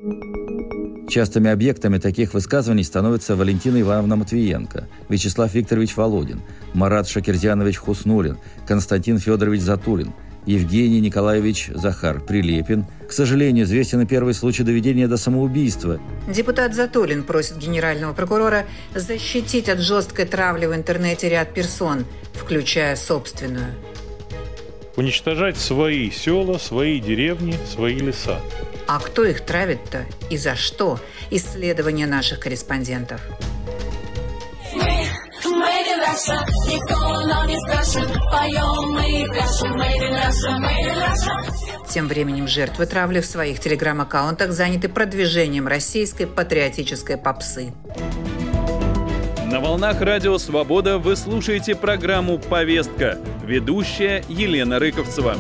Частыми объектами таких высказываний становятся Валентина Ивановна Матвиенко, Вячеслав Викторович Володин, Марат Шакирзянович Хуснуллин, Константин Федорович Затулин, Евгений Николаевич Захар Прилепин. К сожалению, известен и первый случай доведения до самоубийства. Депутат Затулин просит генерального прокурора защитить от жесткой травли в интернете ряд персон, включая собственную. Уничтожать свои села, свои деревни, свои леса. А кто их травит-то и за что? Исследования наших корреспондентов. Тем временем жертвы травли в своих телеграм-аккаунтах заняты продвижением российской патриотической попсы. На волнах Радио Свобода вы слушаете программу «Повестка». Ведущая Елена Рыковцева.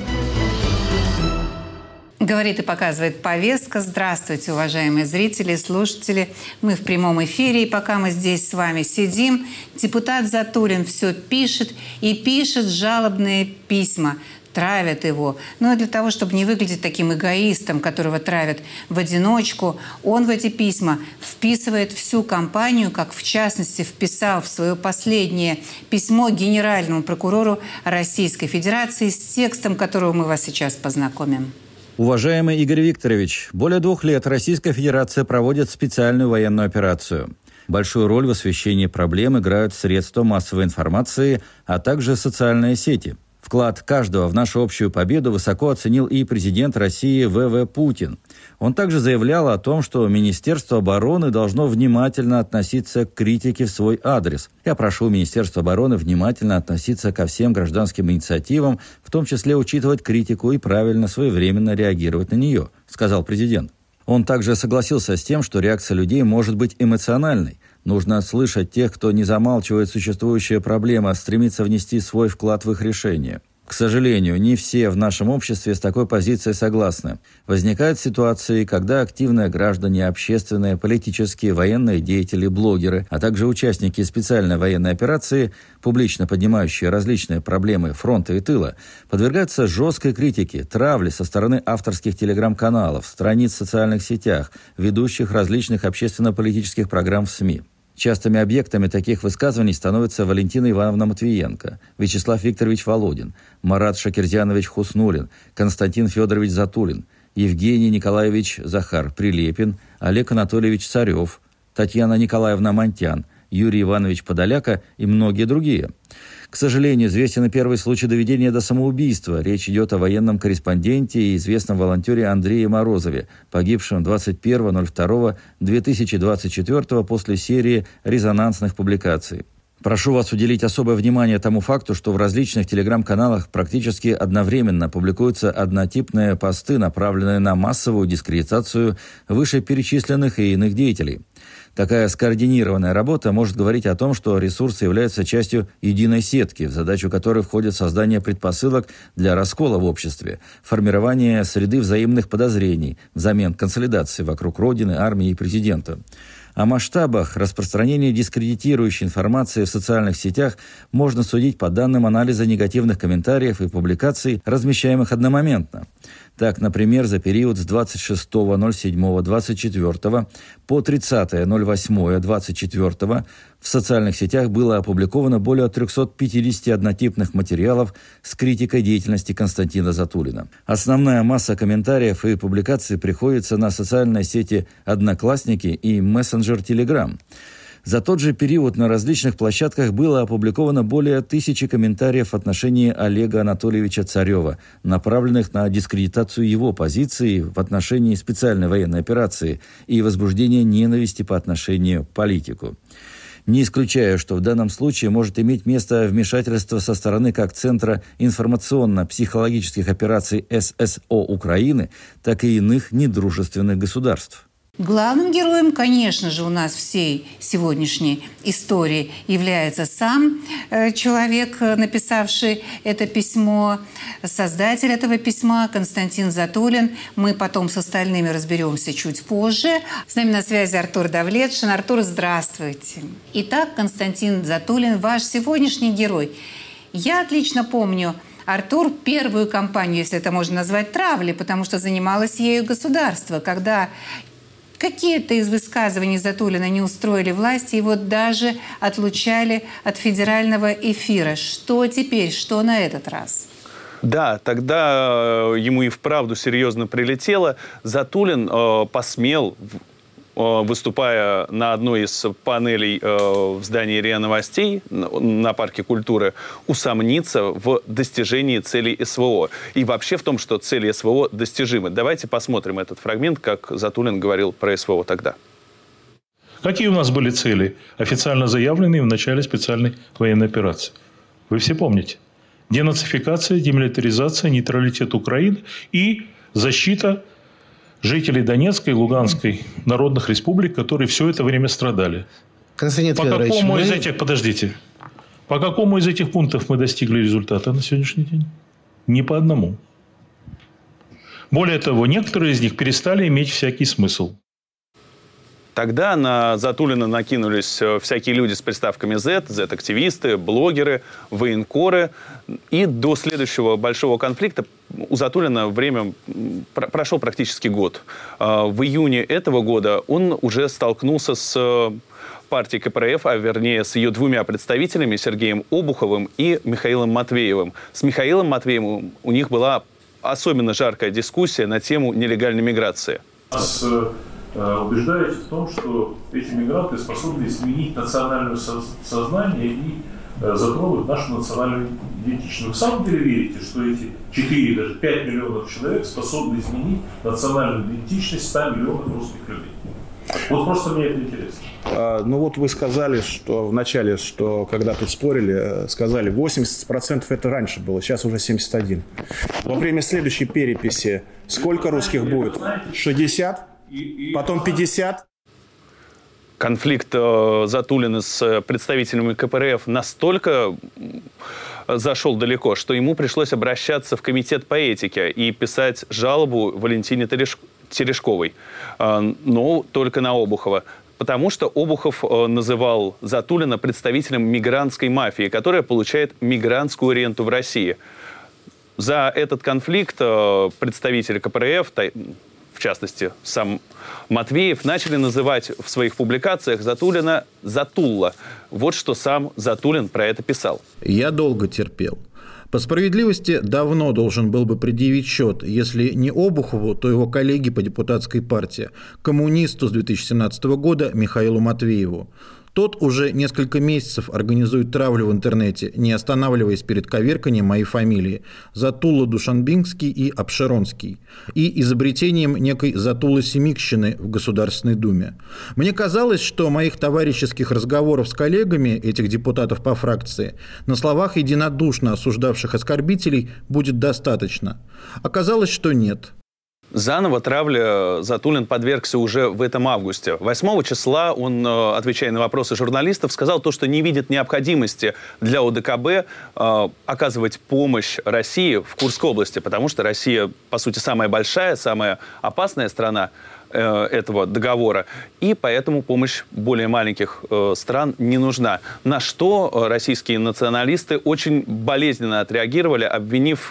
Говорит и показывает повестка. Здравствуйте, уважаемые зрители, слушатели. Мы в прямом эфире, и пока мы здесь с вами сидим, депутат Затулин все пишет и пишет жалобные письма. Травят его. Но для того, чтобы не выглядеть таким эгоистом, которого травят в одиночку, он в эти письма вписывает всю кампанию, как в частности вписал в свое последнее письмо генеральному прокурору Российской Федерации с текстом, которого мы вас сейчас познакомим. Уважаемый Игорь Викторович, более 2 лет Российская Федерация проводит специальную военную операцию. Большую роль в освещении проблем играют средства массовой информации, а также социальные сети. Вклад каждого в нашу общую победу высоко оценил и президент России В.В. Путин. Он также заявлял о том, что Министерство обороны должно внимательно относиться к критике в свой адрес. Я прошу Министерство обороны внимательно относиться ко всем гражданским инициативам, в том числе учитывать критику и правильно своевременно реагировать на нее, сказал президент. Он также согласился с тем, что реакция людей может быть эмоциональной. Нужно слышать тех, кто не замалчивает существующие проблемы, а стремится внести свой вклад в их решение. К сожалению, не все в нашем обществе с такой позицией согласны. Возникают ситуации, когда активные граждане, общественные, политические, военные деятели, блогеры, а также участники специальной военной операции, публично поднимающие различные проблемы фронта и тыла, подвергаются жесткой критике, травле со стороны авторских телеграм-каналов, страниц в социальных сетях, ведущих различных общественно-политических программ в СМИ. Частыми объектами таких высказываний становятся Валентина Ивановна Матвиенко, Вячеслав Викторович Володин, Марат Шакирзянович Хуснуллин, Константин Федорович Затулин, Евгений Николаевич Захар Прилепин, Олег Анатольевич Царев, Татьяна Николаевна Монтян, Юрий Иванович Подоляка и многие другие. К сожалению, известен и первый случай доведения до самоубийства. Речь идет о военном корреспонденте и известном волонтере Андрее Морозове, погибшем 21.02.2024 после серии резонансных публикаций. Прошу вас уделить особое внимание тому факту, что в различных телеграм-каналах практически одновременно публикуются однотипные посты, направленные на массовую дискредитацию вышеперечисленных и иных деятелей. Такая скоординированная работа может говорить о том, что ресурсы являются частью единой сетки, в задачу которой входит создание предпосылок для раскола в обществе, формирование среды взаимных подозрений, взамен консолидации вокруг Родины, армии и президента. О масштабах распространения дискредитирующей информации в социальных сетях можно судить по данным анализа негативных комментариев и публикаций, размещаемых одномоментно. Так, например, за период с 26.07.24 по 30.08.24 в социальных сетях было опубликовано более 350 однотипных материалов с критикой деятельности Константина Затулина. Основная масса комментариев и публикаций приходится на социальные сети «Одноклассники» и мессенджер «Телеграм». За тот же период на различных площадках было опубликовано более 1000 комментариев в отношении Олега Анатольевича Царева, направленных на дискредитацию его позиции в отношении специальной военной операции и возбуждение ненависти по отношению к политику. Не исключаю, что в данном случае может иметь место вмешательство со стороны как Центра информационно-психологических операций ССО Украины, так и иных недружественных государств. Главным героем, конечно же, у нас всей сегодняшней истории является сам человек, написавший это письмо, создатель этого письма Константин Затулин. Мы потом с остальными разберемся чуть позже. С нами на связи Артур Давлетшин. Артур, здравствуйте. Итак, Константин Затулин, ваш сегодняшний герой. Я отлично помню, Артур, первую кампанию, если это можно назвать, травли, потому что занималось ею государство, когда Какие-то из высказываний Затулина не устроили власти, его даже отлучали от федерального эфира. Что теперь? Что на этот раз? Да, тогда ему и вправду серьезно прилетело. Затулин посмел, выступая на одной из панелей в здании РИА Новостей на Парке культуры, усомниться в достижении целей СВО. И вообще в том, что цели СВО достижимы. Давайте посмотрим этот фрагмент, как Затулин говорил про СВО тогда. Какие у нас были цели, официально заявленные в начале специальной военной операции? Вы все помните. Денацификация, демилитаризация, нейтралитет Украины и защита жителей Донецкой и Луганской народных республик, которые все это время страдали. Константин По Федорович, какому из этих, подождите, по какому из этих пунктов мы достигли результата на сегодняшний день? Ни по одному. Более того, некоторые из них перестали иметь всякий смысл. Тогда на Затулина накинулись всякие люди с приставками Z, Z-активисты, блогеры, военкоры. И до следующего большого конфликта у Затулина прошел практически год. В июне этого года он уже столкнулся с партией КПРФ, а вернее с ее двумя представителями, Сергеем Обуховым и Михаилом Матвеевым. С Михаилом Матвеевым у них была особенно жаркая дискуссия на тему нелегальной миграции. Убеждаете в том, что эти мигранты способны изменить национальное сознание и затронуть нашу национальную идентичность. Вы в самом деле верите, что эти 4, даже 5 миллионов человек способны изменить национальную идентичность 100 миллионов русских людей? Вот просто мне это интересно. Ну вот вы сказали, что вначале, что когда тут спорили, сказали 80% это раньше было, сейчас уже 71%. Во время следующей переписи сколько русских будет? 60%? Потом 50. Конфликт Затулина с представителями КПРФ настолько зашел далеко, что ему пришлось обращаться в комитет по этике и писать жалобу Валентине Терешковой, но только на Обухова. Потому что Обухов называл Затулина представителем мигрантской мафии, которая получает мигрантскую ренту в России. За этот конфликт представители КПРФ, в частности, сам Матвеев, начали называть в своих публикациях Затулина «Затулла». Вот что сам Затулин про это писал. «Я долго терпел. По справедливости, давно должен был бы предъявить счет, если не Обухову, то его коллеге по депутатской партии, коммунисту с 2017 года Михаилу Матвееву. Тот уже несколько месяцев организует травлю в интернете, не останавливаясь перед коверканием моей фамилии Затулла Душанбинский и Апшеронский и изобретением некой Затулы-Семикщины в Государственной Думе. Мне казалось, что моих товарищеских разговоров с коллегами, этих депутатов по фракции, на словах единодушно осуждавших оскорбителей будет достаточно. Оказалось, что нет». Заново травле Затулин подвергся уже в этом августе. 8 числа он, отвечая на вопросы журналистов, сказал то, что не видит необходимости для ОДКБ оказывать помощь России в Курской области, потому что Россия, по сути, самая большая, самая опасная страна этого договора, и поэтому помощь более маленьких стран не нужна. На что российские националисты очень болезненно отреагировали, обвинив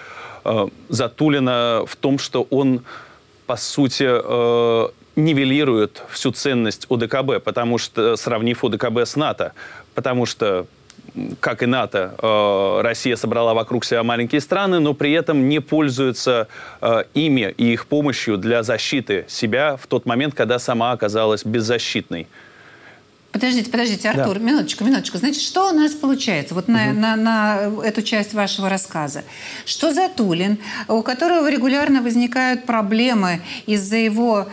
Затулина в том, что он, по сути, нивелирует всю ценность ОДКБ, потому что, сравнив ОДКБ с НАТО, потому что, как и НАТО, Россия собрала вокруг себя маленькие страны, но при этом не пользуется ими и их помощью для защиты себя в тот момент, когда сама оказалась беззащитной. Подождите, Артур, да. Минуточку. Значит, что у нас получается вот на эту часть вашего рассказа? Что Затулин, у которого регулярно возникают проблемы из-за его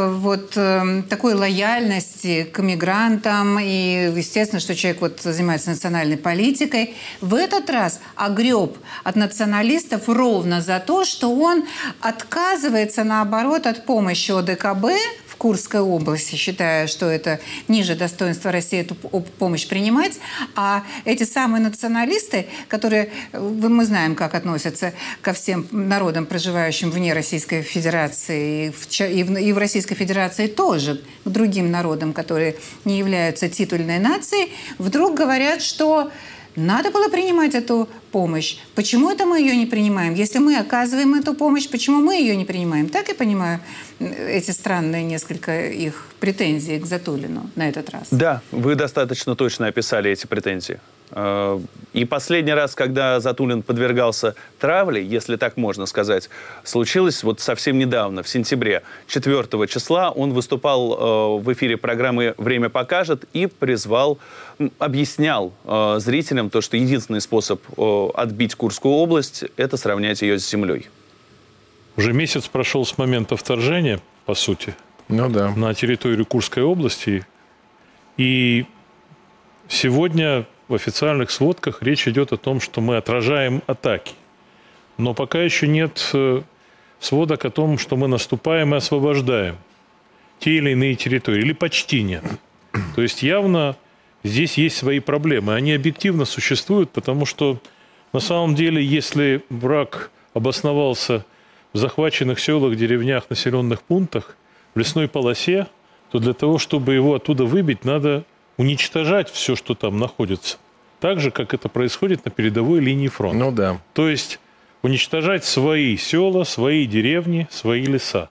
такой лояльности к мигрантам и, естественно, что человек занимается национальной политикой, в этот раз огреб от националистов ровно за то, что он отказывается, наоборот, от помощи ОДКБ в Курской области, считая, что это ниже достоинства России эту помощь принимать, а эти самые националисты, которые, мы знаем, как относятся ко всем народам, проживающим вне Российской Федерации, и в Российской Федерации тоже, к другим народам, которые не являются титульной нацией, вдруг говорят, что Надо было принимать эту помощь. Почему это мы ее не принимаем? Если мы оказываем эту помощь, почему мы ее не принимаем? Так я понимаю эти странные несколько их претензий к Затулину на этот раз. Да, вы достаточно точно описали эти претензии. И последний раз, когда Затулин подвергался травле, если так можно сказать, случилось вот совсем недавно, в сентябре. 4 числа он выступал в эфире программы «Время покажет» и объяснял зрителям то, что единственный способ отбить Курскую область – это сравнять ее с землей. Уже месяц прошел с момента вторжения, по сути, на территорию Курской области. И сегодня в официальных сводках речь идет о том, что мы отражаем атаки. Но пока еще нет сводок о том, что мы наступаем и освобождаем те или иные территории. Или почти нет. То есть явно здесь есть свои проблемы. Они объективно существуют, потому что на самом деле, если враг обосновался в захваченных селах, деревнях, населенных пунктах, в лесной полосе, то для того, чтобы его оттуда выбить, надо уничтожать все, что там находится. Так же, как это происходит на передовой линии фронта. То есть уничтожать свои села, свои деревни, свои леса.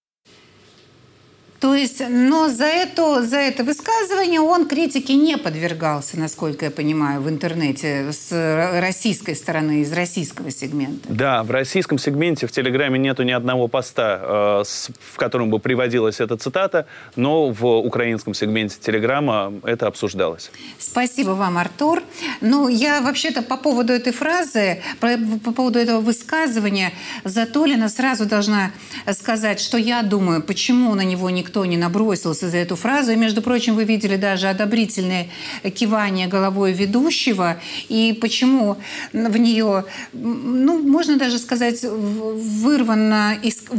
То есть, но за это высказывание он критике не подвергался, насколько я понимаю, в интернете с российской стороны, из российского сегмента. Да, в российском сегменте в Телеграме нету ни одного поста, в котором бы приводилась эта цитата, но в украинском сегменте Телеграма это обсуждалось. Спасибо вам, Артур. Ну, я вообще-то по поводу этой фразы, по поводу этого высказывания Затулина сразу должна сказать, что я думаю, почему на него никто не набросился за эту фразу. И, между прочим, вы видели даже одобрительное кивание головой ведущего. И почему в нее, ну, можно даже сказать, вырвано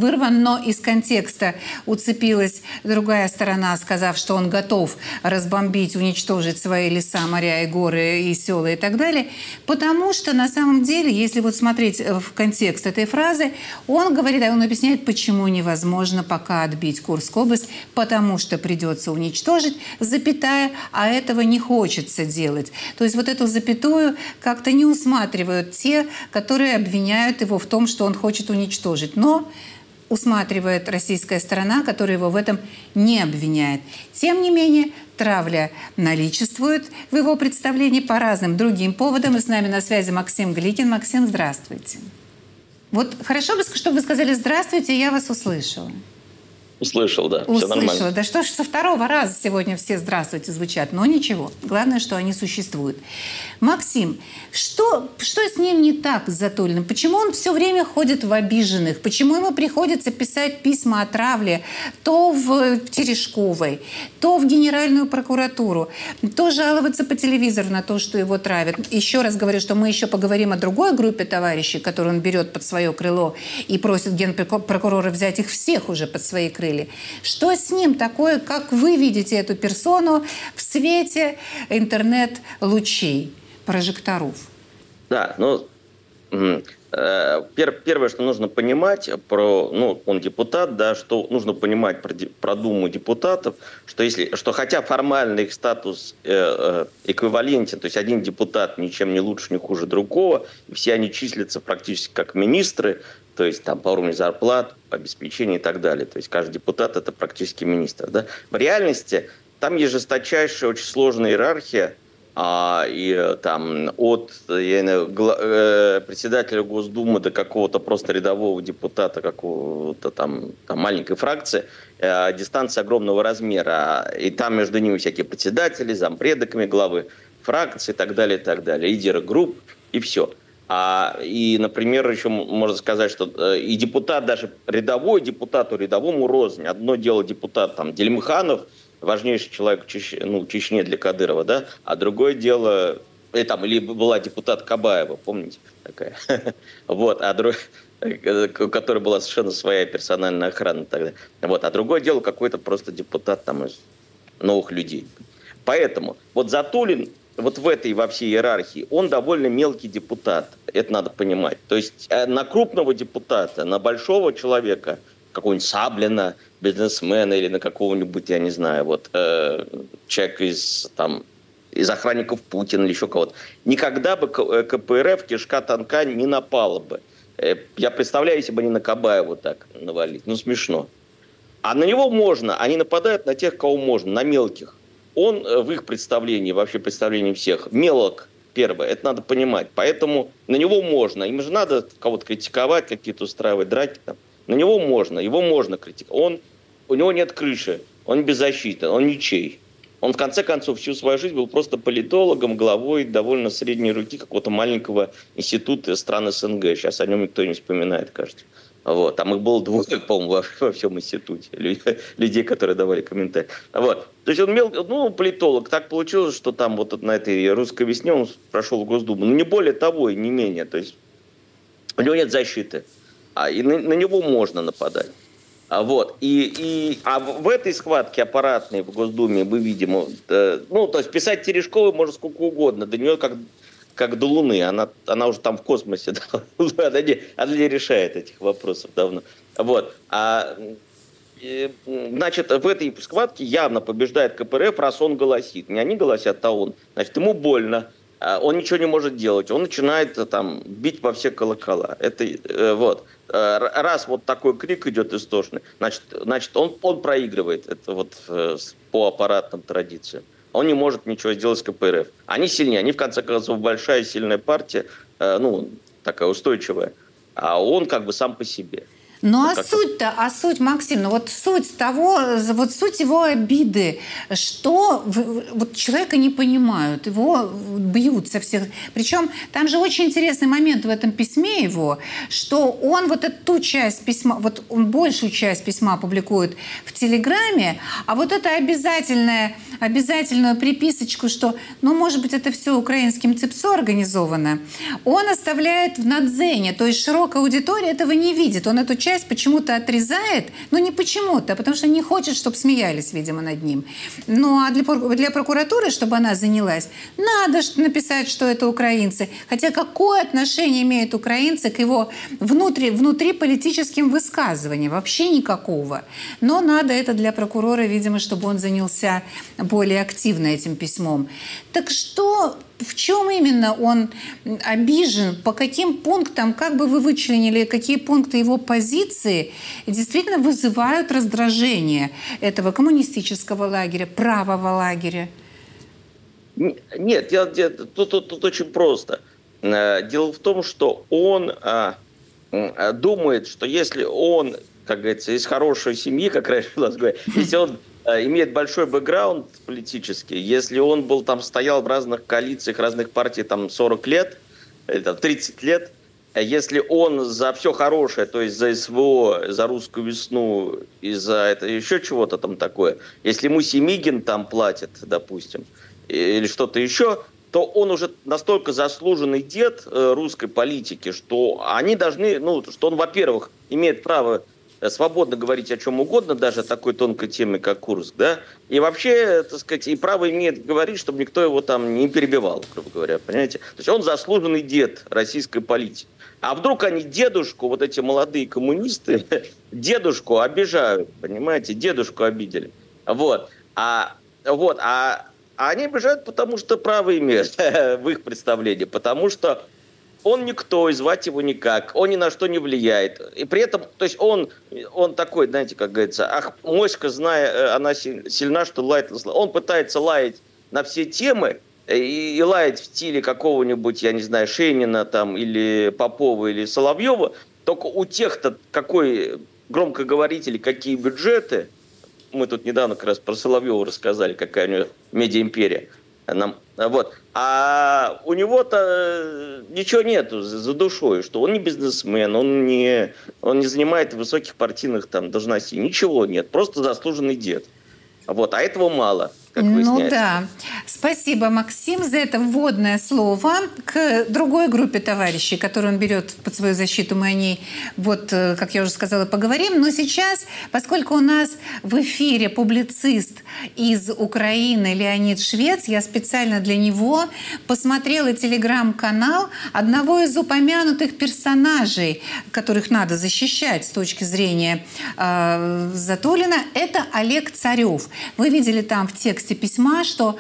из контекста уцепилась другая сторона, сказав, что он готов разбомбить, уничтожить свои леса, моря и горы, и села и так далее. Потому что, на самом деле, если вот смотреть в контекст этой фразы, он говорит, он объясняет, почему невозможно пока отбить Курскую область, потому что придется уничтожить, запятая, а этого не хочется делать. То есть вот эту запятую как-то не усматривают те, которые обвиняют его в том, что он хочет уничтожить. Но усматривает российская сторона, которая его в этом не обвиняет. Тем не менее, травля наличествует в его представлении по разным другим поводам. И с нами на связи Максим Гликин. Максим, здравствуйте. Вот хорошо бы, чтобы вы сказали «здравствуйте», я вас услышала. Услышал, да. Все нормально. Услышала. Да что ж, со второго раза сегодня все «здравствуйте» звучат. Но ничего. Главное, что они существуют. Максим, что с ним не так, с Затулиным? Почему он все время ходит в обиженных? Почему ему приходится писать письма о травле то в Терешковой, то в Генеральную прокуратуру, то жаловаться по телевизору на то, что его травят? Еще раз говорю, что мы еще поговорим о другой группе товарищей, которую он берет под свое крыло и просит генпрокурора взять их всех уже под свои крылья. Что с ним такое, как вы видите эту персону в свете интернет-лучей, прожекторов? Да, ну, первое, что нужно понимать он депутат, да, что нужно понимать про Думу депутатов, что хотя формально их статус эквивалентен, то есть один депутат ничем не лучше, не хуже другого, и все они числятся практически как министры, то есть там по уровню зарплат, обеспечения и так далее. То есть каждый депутат – это практически министр. Да? В реальности там есть жесточайшая, очень сложная иерархия, и там от председателя Госдумы до какого-то просто рядового депутата какого-то там маленькой фракции, дистанция огромного размера. И там между ними всякие председатели, зампредами, главы фракций и так далее, лидеры групп и все. И, например, еще можно сказать, что и депутат, даже рядовой депутату, рядовому рознь. Одно дело депутат Делимханов, важнейший человек в Чечне для Кадырова, да, а другое дело, или была депутат Кабаева, помните, такая, вот, у которой была совершенно своя персональная охрана тогда, вот, а другое дело какой-то просто депутат из новых людей. Поэтому вот Затулин вот во всей иерархии, он довольно мелкий депутат, это надо понимать. То есть на крупного депутата, на большого человека, какого-нибудь Саблина, бизнесмена или на какого-нибудь, я не знаю, человека из из охранников Путина или еще кого-то, никогда бы КПРФ кишка тонка не напала бы. Я представляю, если бы они на Кабаева так навалить. Ну, смешно. А на него можно. Они нападают на тех, кого можно, на мелких. Он в их представлении, вообще представлении всех, мелок. Первое, это надо понимать. Поэтому на него можно. Им же надо кого-то критиковать, какие-то устраивать драки. Там. На него можно, его можно критиковать. У него нет крыши, он беззащитен, он ничей. Он, в конце концов, всю свою жизнь был просто политологом, главой довольно средней руки какого-то маленького института стран СНГ. Сейчас о нем никто не вспоминает, кажется. Вот. Там их было двое, по-моему, во всем институте. Людей, которые давали комментарии. Вот. То есть он политолог. Так получилось, что там вот на этой русской весне он прошел в Госдуму. Но не более того и не менее. То есть у него нет защиты. И на него можно нападать. Вот. А в этой схватке аппаратной в Госдуме мы видим... то есть писать Терешковой можно сколько угодно. До нее как до Луны. Она уже там в космосе. Она не решает этих вопросов давно. Вот. Значит, в этой схватке явно побеждает КПРФ, раз он голосит. Не они голосят, а он. Значит, ему больно. Он ничего не может делать. Он начинает там бить во все колокола. Вот. Раз вот такой крик идет истошный, значит он проигрывает. Это вот по аппаратным традициям. Он не может ничего сделать с КПРФ. Они сильнее. Они, в конце концов, большая сильная партия, такая устойчивая. А он как бы сам по себе. Ну а суть, Максим, суть его обиды, что вот человека не понимают, его бьют со всех. Причем там же очень интересный момент в этом письме его, что он вот эту часть письма, вот он большую часть письма публикует в Телеграме, а вот это обязательную приписочку, что, может быть, это все украинским ЦИПСО организовано, он оставляет в Надзене, то есть широкая аудитория этого не видит, он эту часть почему-то отрезает, не почему-то, а потому что не хочет, чтобы смеялись, видимо, над ним. А для прокуратуры, чтобы она занялась, надо написать, что это украинцы. Хотя какое отношение имеют украинцы к его внутриполитическим высказываниям? Вообще никакого. Но надо это для прокурора, видимо, чтобы он занялся более активно этим письмом. Так что... В чем именно он обижен? По каким пунктам, как бы вы вычленили, какие пункты его позиции действительно вызывают раздражение этого коммунистического лагеря, правого лагеря? Нет, тут очень просто. Дело в том, что он думает, что если он, как говорится, из хорошей семьи, как раньше у нас говорят, если он имеет большой бэкграунд политический, если он стоял в разных коалициях, разных партий 40 лет, или 30 лет, если он за все хорошее, то есть за СВО, за русскую весну и за это еще чего-то такое, если ему Семигин платит, допустим, или что-то еще, то он уже настолько заслуженный дед русской политики, что они должны, что он, во-первых, имеет право свободно говорить о чем угодно, даже о такой тонкой теме, как Курск, да, и вообще, так сказать, и право имеет говорить, чтобы никто его не перебивал, грубо говоря, понимаете? То есть он заслуженный дед российской политики. А вдруг они дедушку, вот эти молодые коммунисты, дедушку обижают, понимаете, дедушку обидели. Вот. А они обижают, потому что право имеют в их представлении, потому что он никто, и звать его никак, он ни на что не влияет. И при этом, то есть он такой, знаете, как говорится, моська, зная, она сильна, что лает. Он пытается лаять на все темы, и лаять в стиле какого-нибудь, я не знаю, Шейнина или Попова, или Соловьева, только у тех-то какой громкоговоритель, какие бюджеты. Мы тут недавно как раз про Соловьева рассказали, какая у него медиаимперия. Вот. А у него-то ничего нету за душой, что он не бизнесмен, он не занимает высоких партийных должностей, ничего нет, просто заслуженный дед. Вот. А этого мало, как выясняется. Да. Спасибо, Максим, за это вводное слово. К другой группе товарищей, которую он берет под свою защиту, мы о ней, как я уже сказала, поговорим. Но сейчас, поскольку у нас в эфире публицист из Украины Леонид Швец, я специально для него посмотрела телеграм-канал одного из упомянутых персонажей, которых надо защищать с точки зрения Затулина. Это Олег Царев. Вы видели там в тексте письма, что такой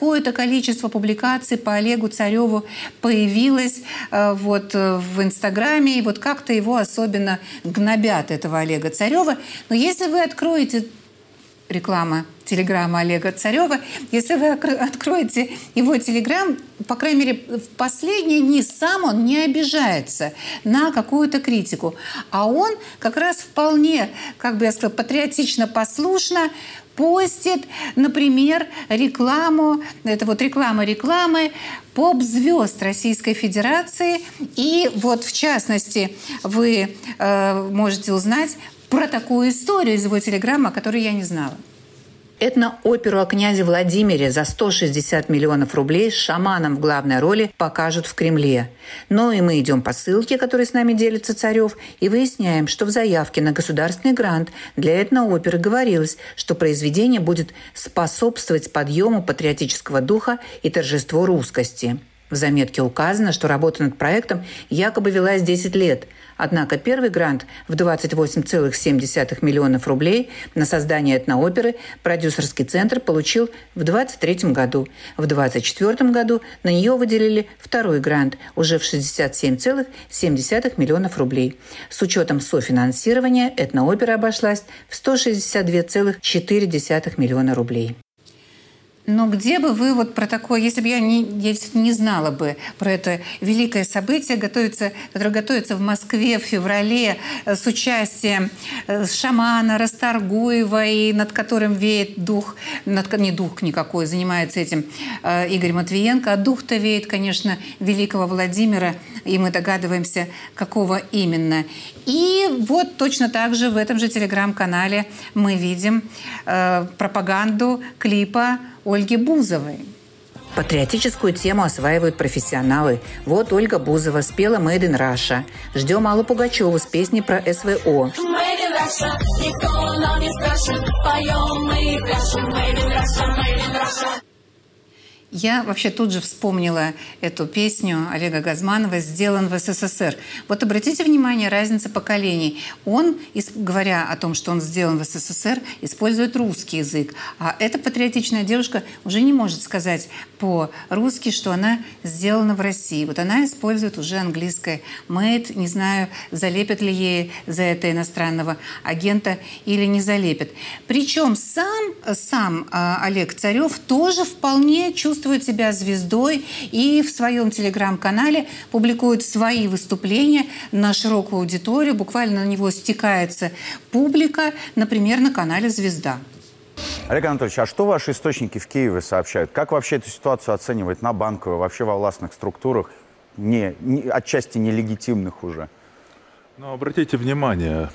такое-то количество публикаций по Олегу Цареву появилось вот в Инстаграме, и вот как-то его особенно гнобят, этого Олега Царева. Но если вы откроете реклама телеграмма Олега Царева. Если вы откроете его телеграм, по крайней мере, в последние дни сам он не обижается на какую-то критику. А он как раз вполне, как бы я сказала, патриотично послушно постит, например, рекламу, это вот реклама рекламы поп-звезд Российской Федерации. И вот, в частности, вы можете узнать про такую историю из его телеграмма, которую я не знала. Этно-оперу о князе Владимире за 160 миллионов рублей с шаманом в главной роли покажут в Кремле. Но и мы идем по ссылке, которой с нами делится Царев, и выясняем, что в заявке на государственный грант для этно-оперы говорилось, что произведение будет способствовать подъему патриотического духа и торжеству русскости. В заметке указано, что работа над проектом якобы велась 10 лет. Однако первый грант в 28,7 миллионов рублей на создание этнооперы продюсерский центр получил в 2023 году. В 2024 году на нее выделили второй грант уже в 67,7 миллионов рублей. С учетом софинансирования этноопера обошлась в 162,4 миллиона рублей. Но где бы вы вот про такое, если бы я не знала бы про это великое событие, которое готовится в Москве в феврале с участием шамана Расторгуева, и над которым веет дух, не дух никакой, занимается этим Игорь Матвиенко, а дух-то веет, конечно, великого Владимира, и мы догадываемся, какого именно. И вот точно так же в этом же телеграм-канале мы видим пропаганду клипа Ольги Бузовой. Патриотическую тему осваивают профессионалы. Вот Ольга Бузова спела «Made in Russia». Ждем Аллу Пугачеву с песней про СВО. Made in Russia, никто нам не страшен. Поем мы и пляшем. Made in Russia, made in Russia. Я вообще тут же вспомнила эту песню Олега Газманова «Сделан в СССР». Вот обратите внимание, разница поколений. Он, говоря о том, что он сделан в СССР, использует русский язык. А эта патриотичная девушка уже не может сказать по-русски, что она сделана в России. Вот она использует уже английское «made». Не знаю, залепят ли ей за это иностранного агента или не залепят. Причем сам Олег Царев тоже вполне чувствует себя звездой и в своем телеграм-канале публикует свои выступления на широкую аудиторию. Буквально на него стекается публика, например, на канале «Звезда». Олег Анатольевич, а что ваши источники в Киеве сообщают? Как вообще эту ситуацию оценивать на Банковой, вообще во властных структурах, отчасти нелегитимных уже? Ну, обратите внимание,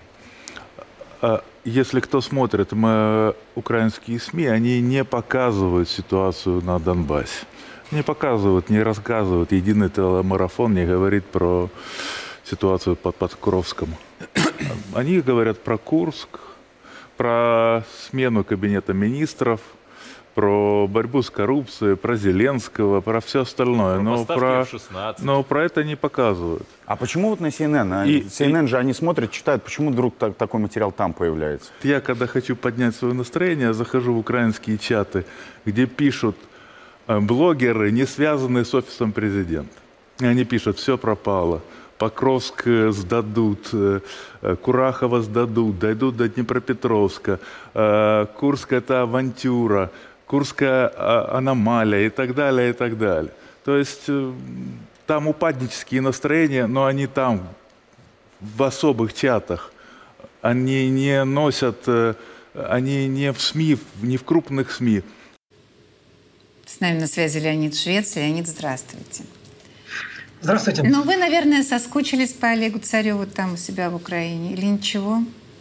если кто смотрит украинские СМИ, они не показывают ситуацию на Донбассе. Не показывают, не рассказывают. Единый телемарафон не говорит про ситуацию под Покровском. Они говорят про Курск, про смену кабинета министров, про борьбу с коррупцией, про Зеленского, про все остальное. Но про это не показывают. А почему вот на CNN? CNN же они смотрят, читают, почему вдруг такой материал там появляется? Я, когда хочу поднять свое настроение, захожу в украинские чаты, где пишут блогеры, не связанные с офисом президента. И они пишут: все пропало. Покровск сдадут, Курахово сдадут, дойдут до Днепропетровска, Курск – это авантюра, Курская аномалия и так далее, и так далее. То есть там упаднические настроения, но они там, в особых чатах. Они не носят, они не в СМИ, не в крупных СМИ. С нами на связи Леонид Швец. Леонид, здравствуйте. Здравствуйте. Ну, вы, наверное, соскучились по Олегу Цареву там у себя в Украине или ничего?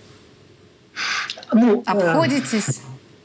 Обходитесь?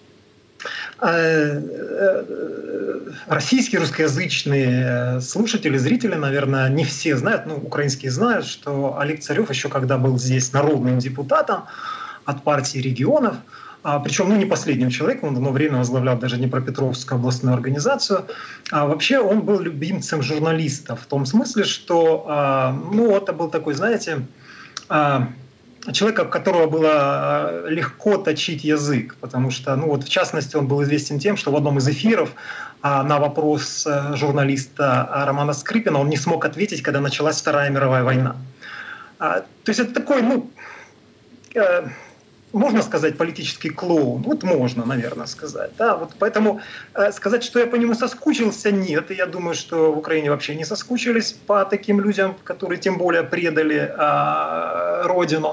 Российские, русскоязычные слушатели, зрители, наверное, не все знают, украинские знают, что Олег Царев еще когда был здесь народным депутатом от партии регионов, причем не последним человеком, он одно время возглавлял даже Днепропетровскую областную организацию. А вообще он был любимцем журналистов в том смысле, что это был такой, знаете, человека, которого было легко точить язык, потому что, ну вот в частности, он был известен тем, что в одном из эфиров на вопрос журналиста Романа Скрипина он не смог ответить, когда началась Вторая мировая война. То есть это такой, ну, можно сказать, политический клоун? Вот можно, наверное, сказать. Да? Вот поэтому сказать, что я по нему соскучился, нет. И я думаю, что в Украине вообще не соскучились по таким людям, которые тем более предали родину.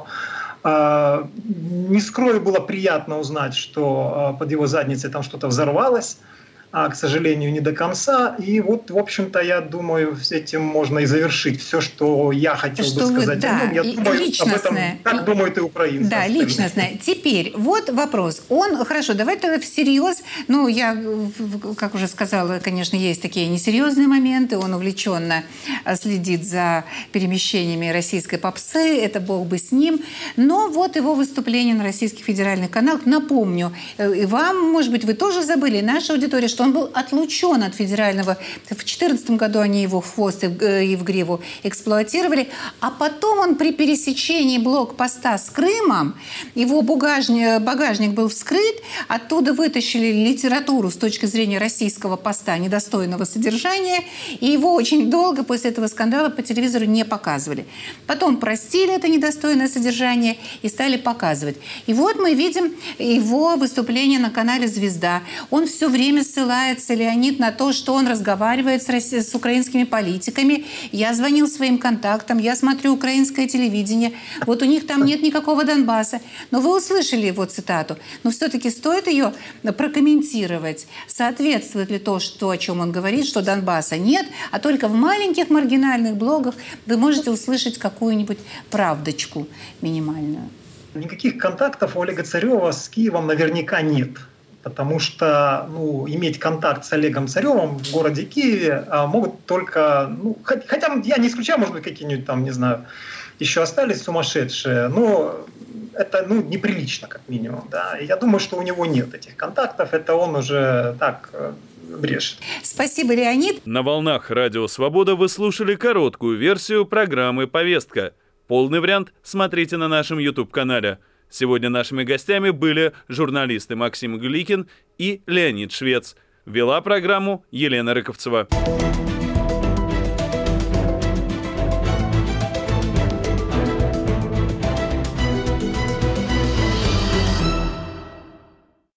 Не скрою, было приятно узнать, что под его задницей там что-то взорвалось. К сожалению, не до конца. И вот, в общем-то, я думаю, с этим можно и завершить все, что я хотел бы сказать. Да, я думаю, об этом, как думают и украинцы. Да, личностное. Теперь, вот вопрос. Он, хорошо, давайте всерьез, ну, я, как уже сказала, конечно, есть такие несерьезные моменты, он увлеченно следит за перемещениями российской попсы, это бог бы с ним, но вот его выступление на российских федеральных каналах, напомню, и вам, может быть, вы тоже забыли, наша аудитория, что он был отлучен от федерального. В 2014 году они его в хвост и в гриву эксплуатировали. А потом он при пересечении блокпоста с Крымом, его багажник был вскрыт, оттуда вытащили литературу с точки зрения российского поста недостойного содержания, и его очень долго после этого скандала по телевизору не показывали. Потом простили это недостойное содержание и стали показывать. И вот мы видим его выступление на канале «Звезда». Он все время ссылается, Леонид, на то, что он разговаривает с украинскими политиками. Я звонил своим контактам, я смотрю украинское телевидение. Вот у них там нет никакого Донбасса. Но вы услышали его цитату. Но все-таки стоит ее прокомментировать. Соответствует ли то, о чем он говорит, что Донбасса нет, а только в маленьких маргинальных блогах вы можете услышать какую-нибудь правдочку минимальную? Никаких контактов у Олега Царева с Киевом наверняка нет. Потому что иметь контакт с Олегом Царевым в городе Киеве могут только... хотя я не исключаю, может быть, какие-нибудь там, не знаю, еще остались сумасшедшие, но это неприлично, как минимум. Да? И я думаю, что у него нет этих контактов, это он уже так брешет. Спасибо, Леонид. На волнах Радио Свобода вы слушали короткую версию программы «Повестка». Полный вариант смотрите на нашем YouTube-канале. Сегодня нашими гостями были журналисты Максим Гликин и Леонид Швец. Вела программу Елена Рыковцева.